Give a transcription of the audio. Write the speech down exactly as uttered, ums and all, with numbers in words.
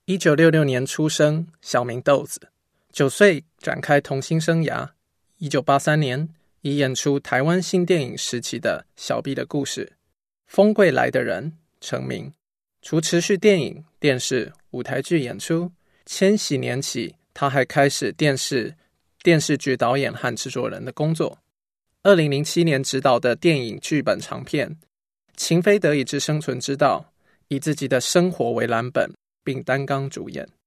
一九六六年出生，小名豆子，九岁展开童星生涯。一九八三年以演出台湾新电影时期的小 B 的故事《风柜来的人》成名。除持续电影、电视、舞台剧演出，千禧年起他还开始电视电视剧导演和制作人的工作。二零零七年执导的电影剧本长片《情非得已之生存之道》，以自己的生活为蓝本，并担纲主演。